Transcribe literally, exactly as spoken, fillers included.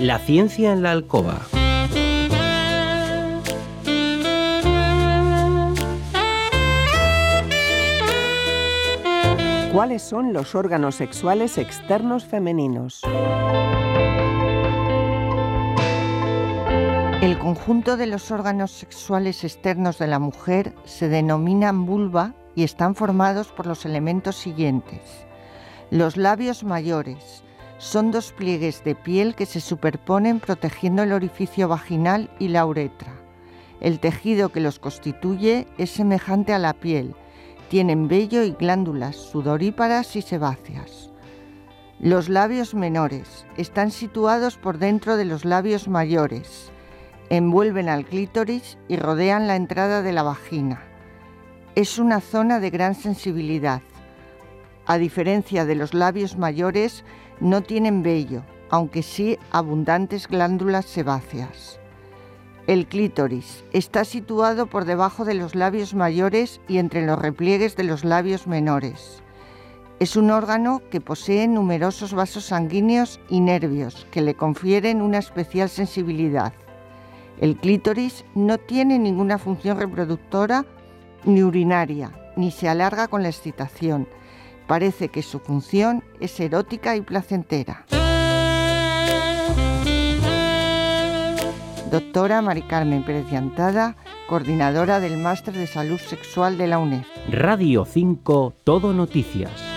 La ciencia en la alcoba. ¿Cuáles son los órganos sexuales externos femeninos? El conjunto de los órganos sexuales externos de la mujer se denominan vulva y están formados por los elementos siguientes. Los labios mayores son dos pliegues de piel que se superponen protegiendo el orificio vaginal y la uretra. El tejido que los constituye es semejante a la piel. Tienen vello y glándulas sudoríparas y sebáceas. Los labios menores están situados por dentro de los labios mayores. Envuelven al clítoris y rodean la entrada de la vagina. Es una zona de gran sensibilidad. A diferencia de los labios mayores, no tienen vello, aunque sí abundantes glándulas sebáceas. El clítoris está situado por debajo de los labios mayores y entre los repliegues de los labios menores. Es un órgano que posee numerosos vasos sanguíneos y nervios que le confieren una especial sensibilidad. El clítoris no tiene ninguna función reproductora ni urinaria, ni se alarga con la excitación. Parece que su función es erótica y placentera. Doctora Mari Carmen Pérez Llantada, coordinadora del Máster de Salud Sexual de la UNED. Radio cinco, Todo Noticias.